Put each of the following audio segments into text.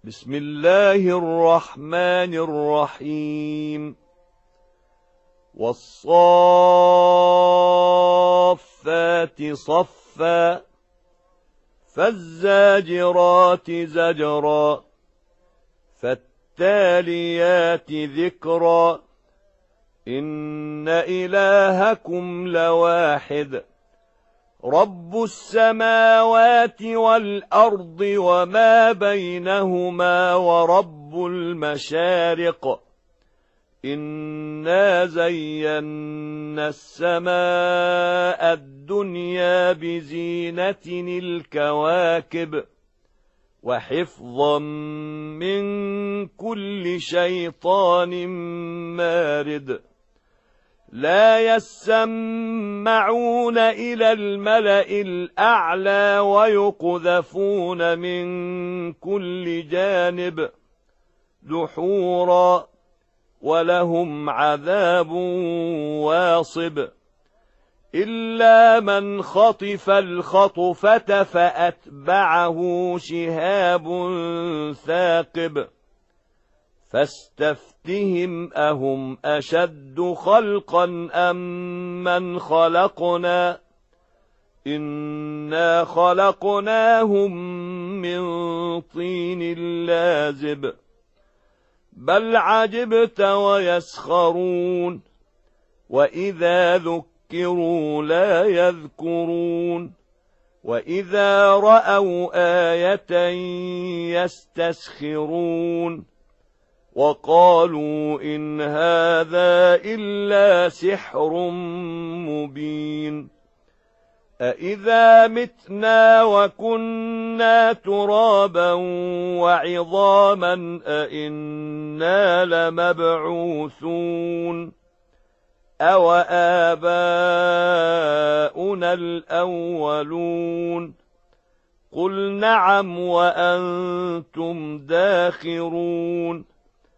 بسم الله الرحمن الرحيم والصافات صفا فالزاجرات زجرا فالتاليات ذكرا إن إلهكم لواحد رب السماوات والأرض وما بينهما ورب المشارق إنا زينا السماء الدنيا بزينة الكواكب وحفظا من كل شيطان مارد لا يسمعون إلى الملأ الأعلى ويقذفون من كل جانب دحورا ولهم عذاب واصب إلا من خطف الخطفة فأتبعه شهاب ثاقب فاستفتهم أهم أشد خلقا أم من خلقنا إنا خلقناهم من طين لازب بل عجبت ويسخرون وإذا ذكروا لا يذكرون وإذا رأوا آية يستسخرون وقالوا إن هذا إلا سحر مبين أإذا متنا وكنا ترابا وعظاما أإنا لمبعوثون أو آباؤنا الأولون قل نعم وأنتم داخرون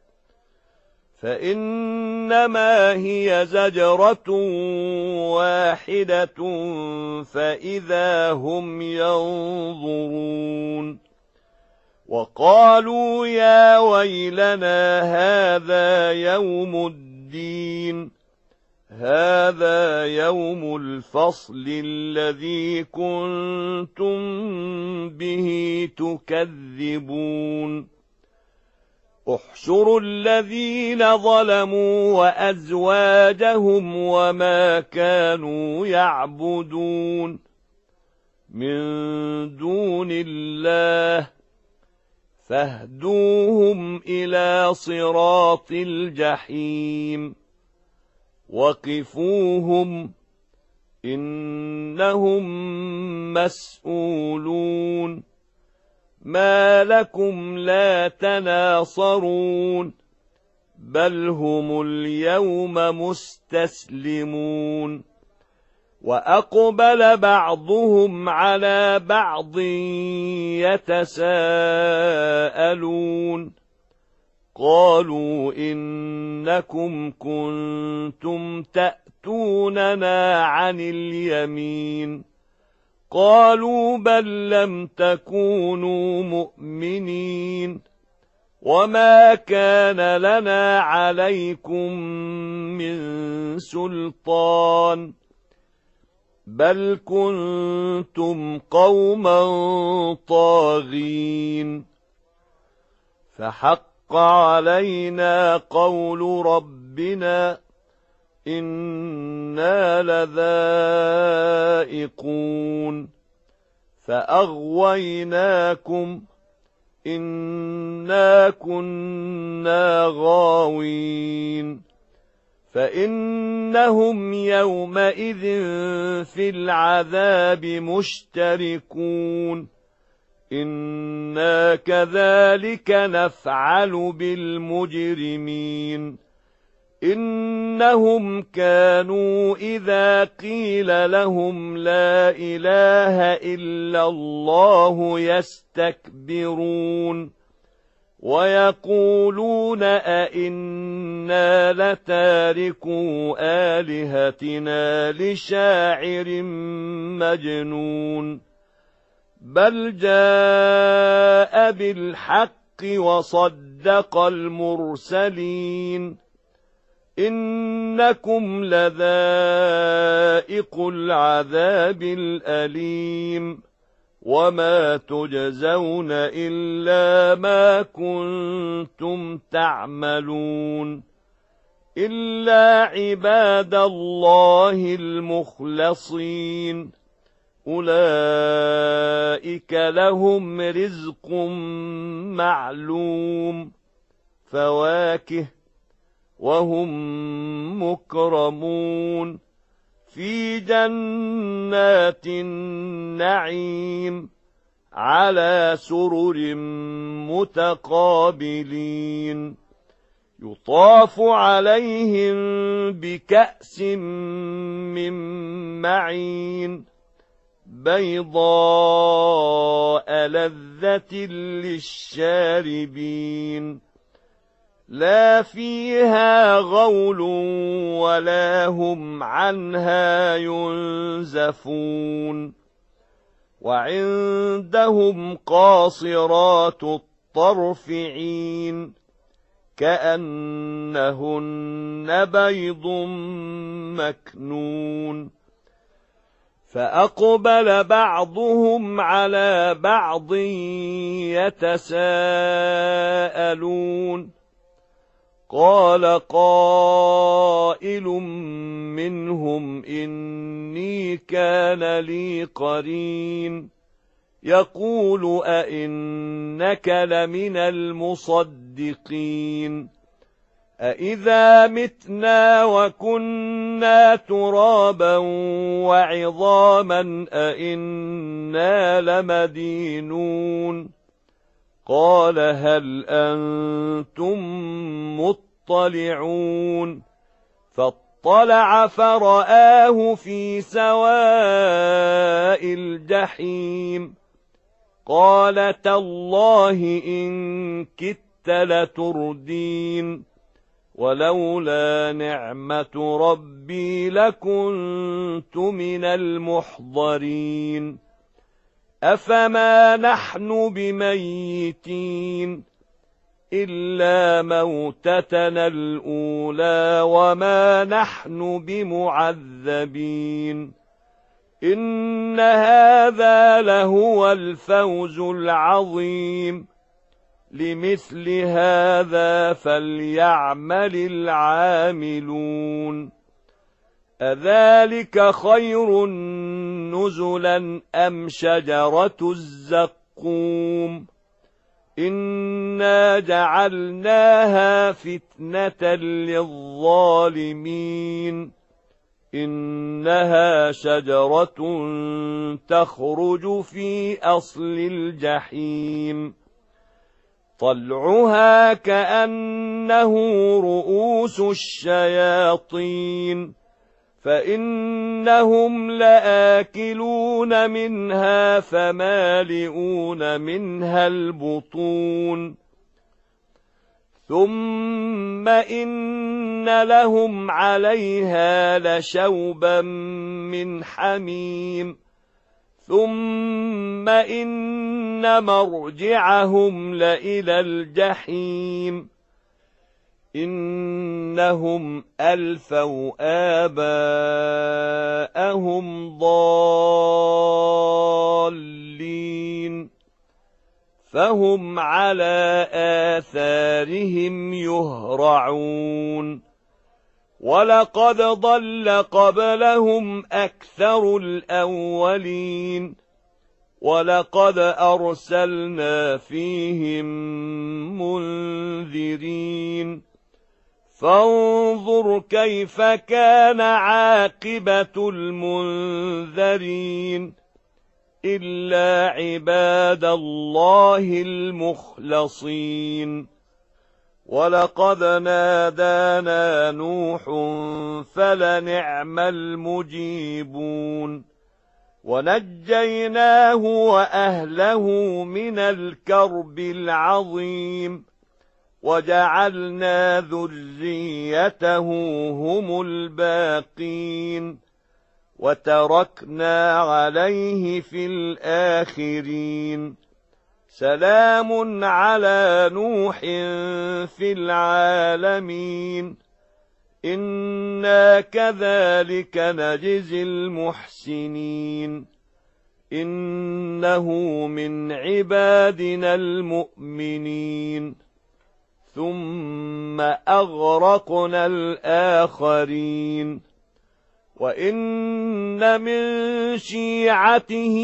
فإنما هي زجرة واحدة فإذا هم ينظرون وقالوا يا ويلنا هذا يوم الدين هذا يوم الفصل الذي كنتم به تكذبون احشروا الذين ظلموا وأزواجهم وما كانوا يعبدون من دون الله فاهدوهم إلى صراط الجحيم وقفوهم إنهم مسؤولون ما لكم لا تناصرون بل هم اليوم مستسلمون وأقبل بعضهم على بعض يتساءلون قالوا إنكم كنتم تأتوننا عن اليمين قالوا بل لم تكونوا مؤمنين وما كان لنا عليكم من سلطان بل كنتم قوما طاغين فحق علينا قول ربنا إنا لذائقون فأغويناكم إنا كنا غاوين فإنهم يومئذ في العذاب مشتركون إنا كذلك نفعل بالمجرمين إنهم كانوا إذا قيل لهم لا إله إلا الله يستكبرون ويقولون أئنا لتاركو آلهتنا لشاعر مجنون بل جاء بالحق وصدق المرسلين إنكم لذائق العذاب الأليم وما تجزون إلا ما كنتم تعملون إلا عباد الله المخلصين أولئك لهم رزق معلوم فواكه وهم مكرمون في جنات النعيم على سرر متقابلين يطاف عليهم بكأس من معين بيضاء لذة للشاربين لا فيها غول ولا هم عنها ينزفون وعندهم قاصرات الطرف عين كأنهن بيض مكنون فأقبل بعضهم على بعض يتساءلون قال قائل منهم إني كان لي قرين يقول أئنك لمن المصدقين أإذا متنا وكنا ترابا وعظاما أئنا لمدينون قال هل أنتم مطلعون فاطلع فرآه في سواء الجحيم قال تالله إن كدت لتردين ولولا نعمة ربي لكنت من المحضرين أفما نحن بميتين إلا موتتنا الأولى وما نحن بمعذبين إن هذا لهو الفوز العظيم لمثل هذا فليعمل العاملون أذلك خير نزلا أم شجرة الزقوم إنا جعلناها فتنة للظالمين إنها شجرة تخرج في أصل الجحيم طلعها كأنه رؤوس الشياطين فإنهم لآكلون منها فمالئون منها البطون ثم إن لهم عليها لشوبا من حميم ثم إن مرجعهم لإلى الجحيم إنهم ألفوا آباءهم ضالين فهم على آثارهم يهرعون ولقد ضل قبلهم أكثر الأولين ولقد أرسلنا فيهم منذرين فانظر كيف كان عاقبة المنذرين إلا عباد الله المخلصين ولقد نادانا نوح فلنعم المجيبون ونجيناه وأهله من الكرب العظيم وجعلنا ذريته هم الباقين وتركنا عليه في الآخرين سلام على نوح في العالمين إنا كذلك نجزي المحسنين إنه من عبادنا المؤمنين ثم أغرقنا الآخرين وإن من شيعته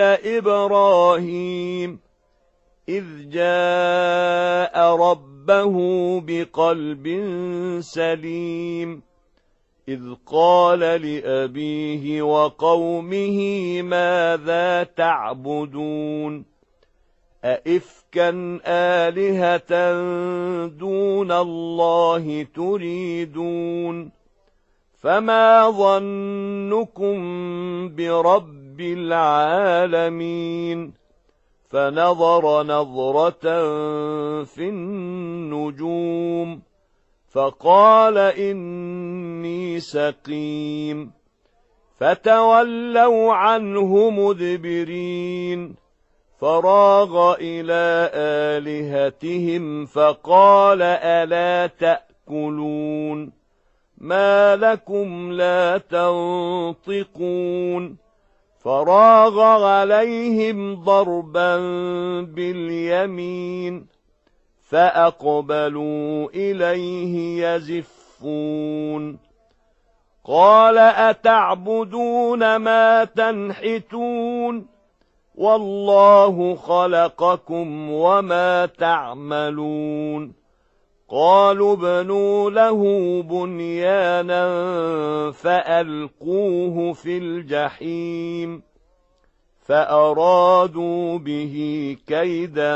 لإبراهيم إذ جاء ربه بقلب سليم إذ قال لأبيه وقومه ماذا تعبدون أئفكا آلهة دون الله تريدون فما ظنكم برب العالمين فنظر نظرة في النجوم فقال إني سقيم فتولوا عنه مدبرين فراغ إلى آلهتهم فقال ألا تأكلون ما لكم لا تنطقون فراغ عليهم ضربا باليمين فأقبلوا إليه يزفون قال أتعبدون ما تنحتون والله خلقكم وما تعملون قالوا ابنوا له بنيانا فألقوه في الجحيم فأرادوا به كيدا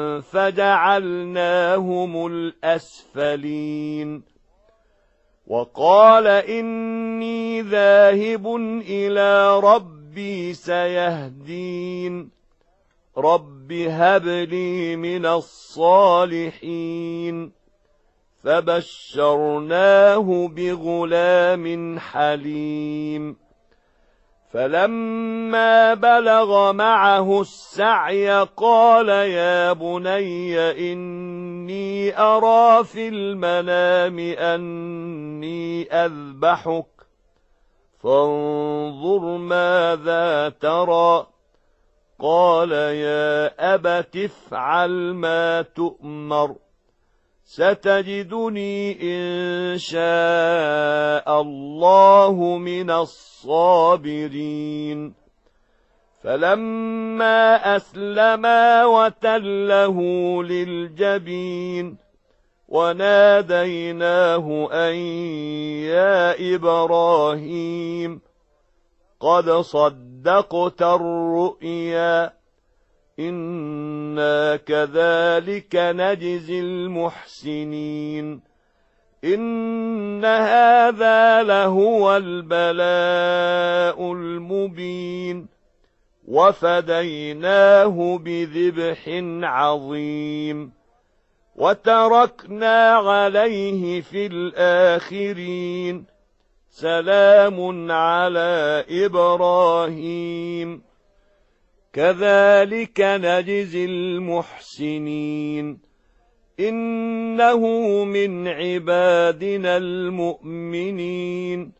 فجعلناهم الأسفلين وقال إني ذاهب إلى ربي سيهدين رب هب لي من الصالحين فبشرناه بغلام حليم فلما بلغ معه السعي قال يا بني إني أرى في المنام أني أذبحك فانظر ماذا ترى قال يا أبت افعل ما تؤمر ستجدني إن شاء الله من الصابرين فلما أسلما وتله للجبين وناديناه أن يا إبراهيم قد صدقت الرؤيا إنا كذلك نجزي المحسنين إن هذا لهو البلاء المبين وفديناه بذبح عظيم وتركنا عليه في الآخرين سلام على إبراهيم كذلك نجزي المحسنين إنه من عبادنا المؤمنين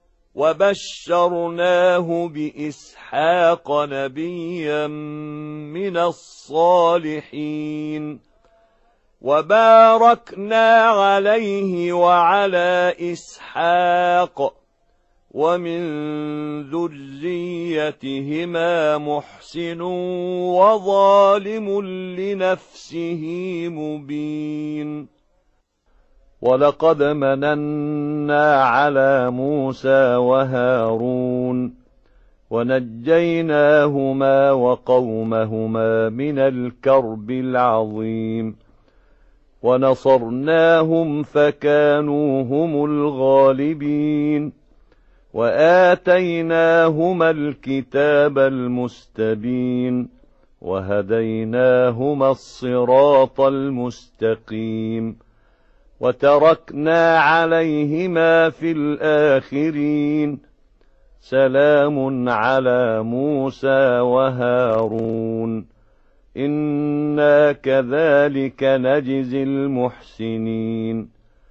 وبشرناه بإسحاق نبيا من الصالحين وباركنا عليه وعلى إسحاق ومن ذريتهما محسن وظالم لنفسه مبين ولقد مننا على موسى وهارون ونجيناهما وقومهما من الكرب العظيم ونصرناهم فكانوا هم الغالبين وآتيناهما الكتاب المستبين وهديناهما الصراط المستقيم وتركنا عليهما في الآخرين سلام على موسى وهارون إنا كذلك نجزي المحسنين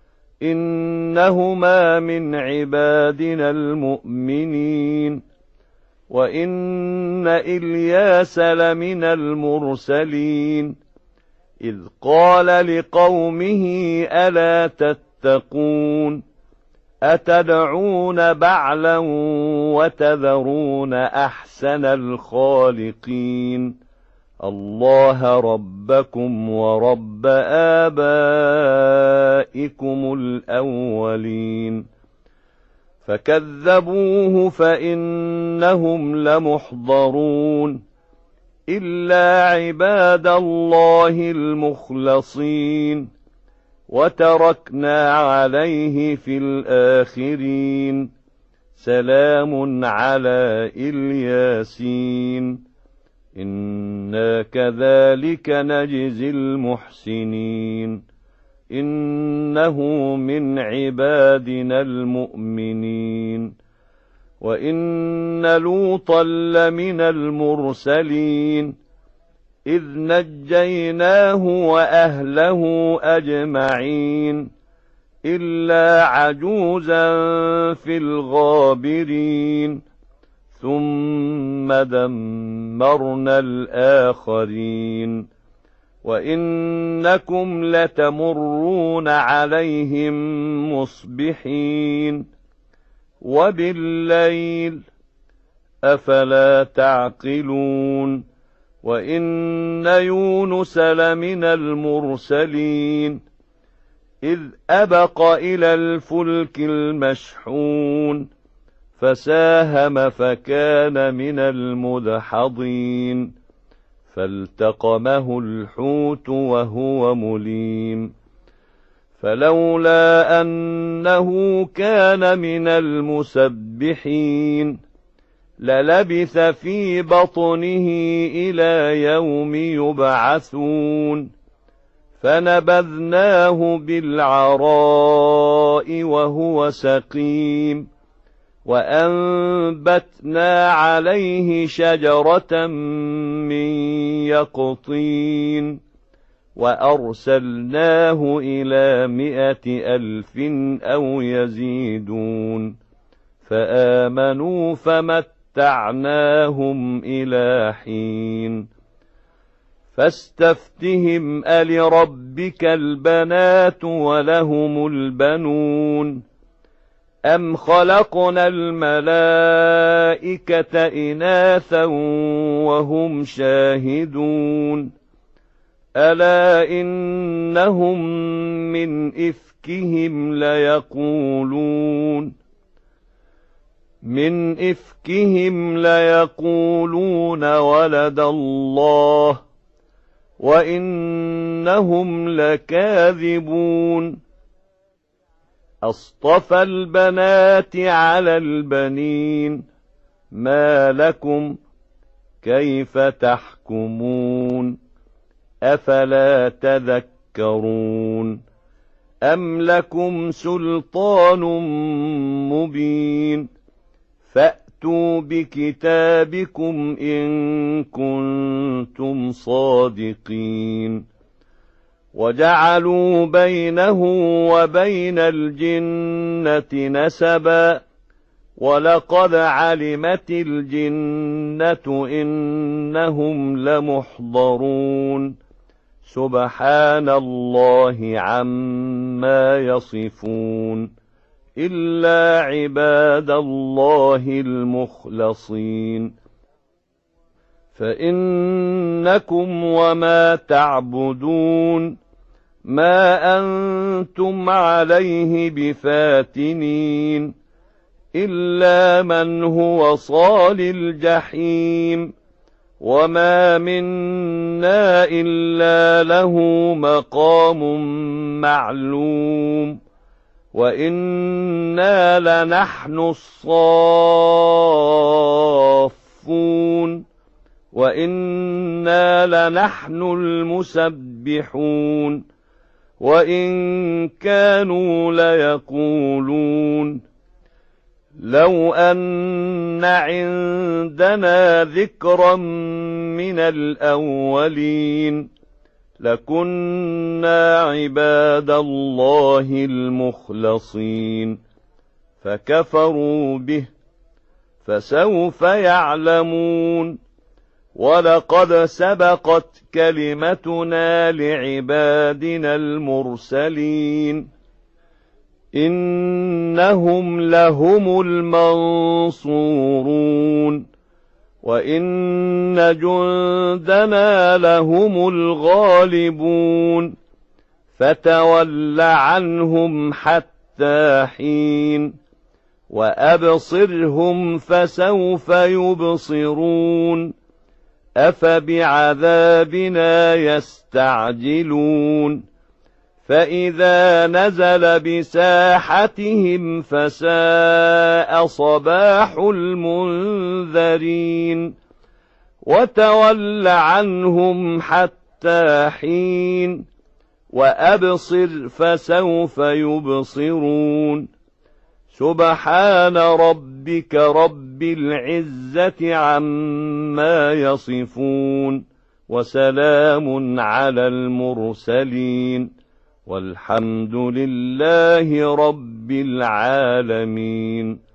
إنهما من عبادنا المؤمنين وإن إلياس لمن المرسلين إذ قال لقومه ألا تتقون أتدعون بعلا وتذرون أحسن الخالقين الله ربكم ورب آبائكم الأولين فكذبوه فإنهم لمحضرون إلا عباد الله المخلصين وتركنا عليه في الآخرين سلام على الياسين إنا كذلك نجزي المحسنين إنه من عبادنا المؤمنين وإن لوطا لمن المرسلين إذ نجيناه وأهله أجمعين إلا عجوزا في الغابرين ثم دمرنا الآخرين وإنكم لتمرون عليهم مصبحين وبالليل أفلا تعقلون وإن يونس لمن المرسلين إذ أبق إلى الفلك المشحون فساهم فكان من المدحضين فالتقمه الحوت وهو مليم فلولا أنه كان من المسبحين للبث في بطنه إلى يوم يبعثون فنبذناه بالعراء وهو سقيم وأنبتنا عليه شجرة من يقطين وأرسلناه إلى 100,000 أو يزيدون فآمنوا فمتعناهم إلى حين فاستفتهم ألربك البنات ولهم البنون أم خلقنا الملائكة إناثا وهم شاهدون ألا إنهم من إفكهم ليقولون ولد الله وإنهم لكاذبون أصطفى البنات على البنين ما لكم كيف تحكمون أفلا تذكرون أم لكم سلطان مبين فأتوا بكتابكم إن كنتم صادقين وجعلوا بينه وبين الجنة نسبا ولقد علمت الجنة إنهم لمحضرون سبحان الله عما يصفون إلا عباد الله المخلصين فإنكم وما تعبدون ما أنتم عليه بفاتنين إلا من هو صال الجحيم وما منا إلا له مقام معلوم وإنا لنحن الصافون وإنا لنحن المسبحون وإن كانوا ليقولون لو أن عندنا ذكرا من الأولين لكنا عباد الله المخلصين فكفروا به فسوف يعلمون ولقد سبقت كلمتنا لعبادنا المرسلين إنهم لهم المنصورون وإن جندنا لهم الغالبون فتول عنهم حتى حين وأبصرهم فسوف يبصرون أفبعذابنا يستعجلون فإذا نزل بساحتهم فساء صباح المنذرين وتول عنهم حتى حين وأبصر فسوف يبصرون سبحان ربك رب العزة عما يصفون وسلام على المرسلين والحمد لله رب العالمين.